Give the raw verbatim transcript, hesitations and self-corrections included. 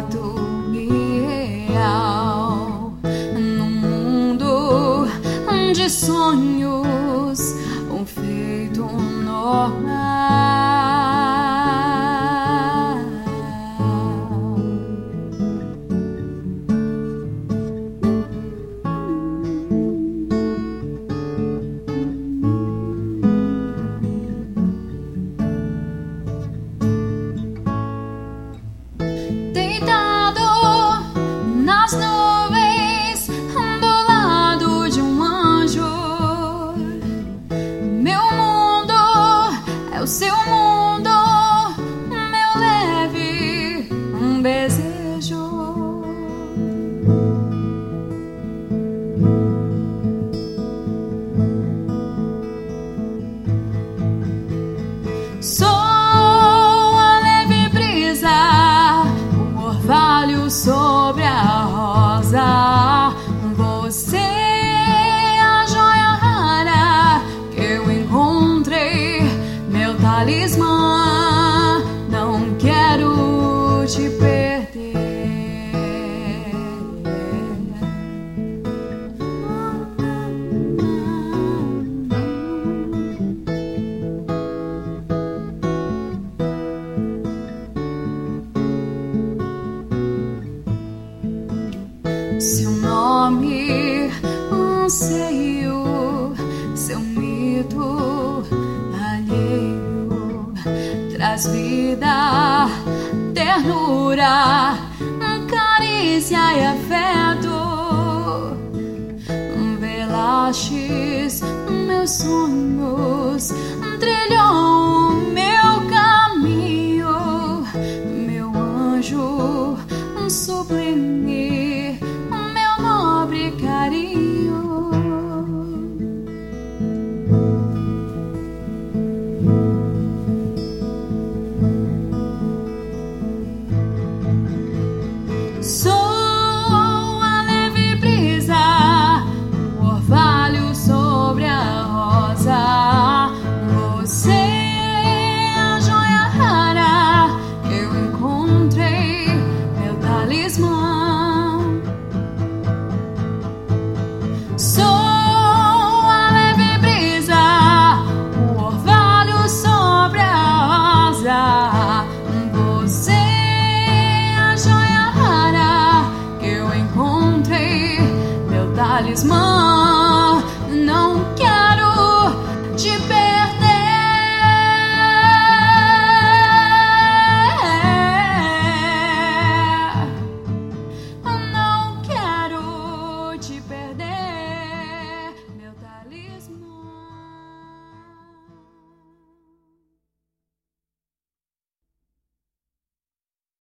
fato real. Num mundo de sonhos, um feito normal. Deitado nas nuvens, do lado de um anjo, meu mundo é o seu mundo, meu leve um desejo. Sou a leve brisa, o orvalho sobre a rosa. Você é a joia rara que eu encontrei, meu talismã. Não quero te perder. Seu nome, anseio, seu mito alheio, traz vida, ternura, carícia e afeto. Velaste meus sonhos, trilhou meu caminho, meu anjo sublime, meu nobre carinho. Sou a leve brisa, o orvalho sobre a rosa. Você é a joia rara que eu encontrei, meu talismã. Sou a leve brisa, o orvalho sobre a rosa. Você é a joia rara que eu encontrei, meu talismã.